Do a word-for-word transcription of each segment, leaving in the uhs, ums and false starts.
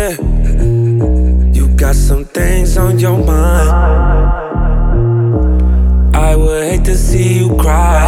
yeah. You got some things on your mind. I would hate to see you cry.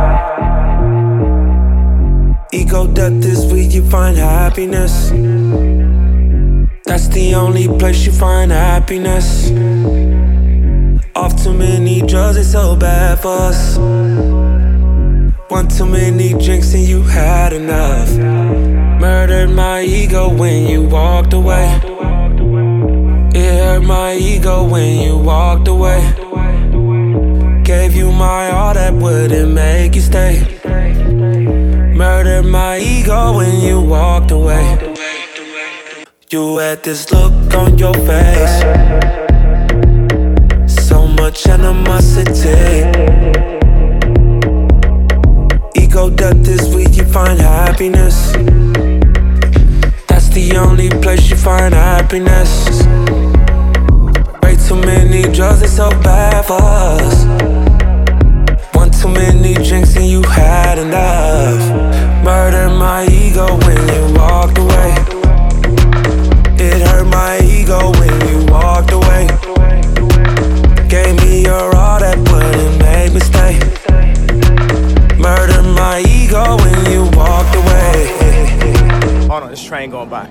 Ego death is where you find happiness. That's the only place you find happiness. Off too many drugs, it's so bad for us. One too many drinks and you had enough. Murdered my ego when you walked away. It hurt my ego when you walked away. Gave you my all that wouldn't make you stay. Murdered my ego when you walked away. You had this look on your face, so much animosity. Ego death is where you find happiness. That's the only place you find happiness. Way too many drugs, it's so bad for us. One too many drinks and you had enough. Murdered my ego when you walked away. It hurt my ego when you walked away. Gave me your all that wouldn't make me stay. Murdered my ego when you walked away. Hold on, this train going by.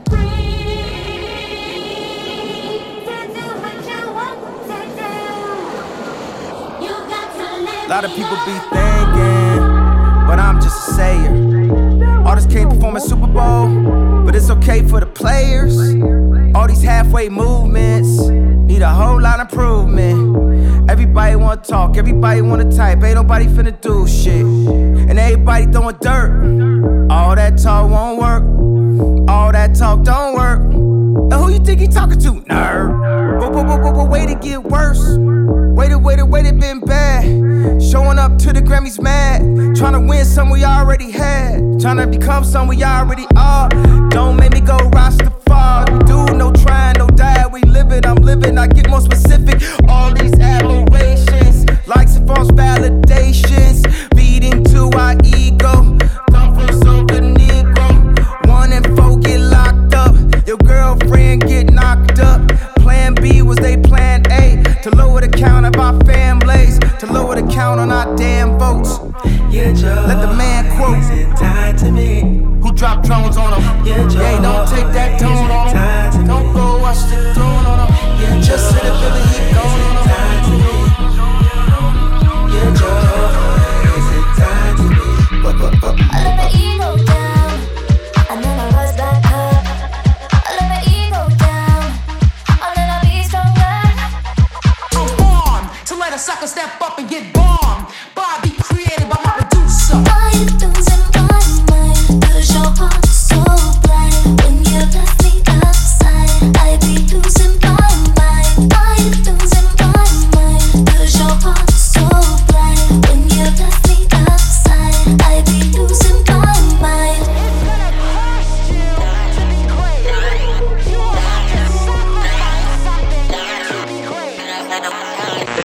A lot of people be thinking, but I'm just a sayer. Artists can't perform at Super Bowl, but it's okay for the players. All these halfway movements need a whole lot of improvement. Everybody wanna talk, everybody wanna type, ain't nobody finna do shit. And everybody throwing dirt. All that talk won't work. All that talk don't work. And who you think he talking to? Nerd. But, but, but, but, but wait, it get worse. Waited, waited, waited, been bad. Showing up to the Grammys mad. Trying to win something we already had. Trying to become something we already are. Don't make me go Rastafari. We do no trying, no die. We live it, I'm living. I get more specific. All these admirations, likes and false validations, feeding to our ego. Comforts of the Negro. One and four get locked up. Your girlfriend get knocked up. Plan B was they plan A. To lower the count of our families, to lower the count on our damn votes. Let the man quote to me. Who dropped drones on him? Yeah, don't take that tone on him. Don't go watch the throne on him. Just sit and feel the heat going on him. Yeah, Joe, is it time to me? But, but, but. I let my ego down, and then I rise back up. I let my ego down, and then I be stronger. I'm born to let a sucker step up and get bombed. But I be created by my producer. Why you losing my mind? 'Cause you're hard.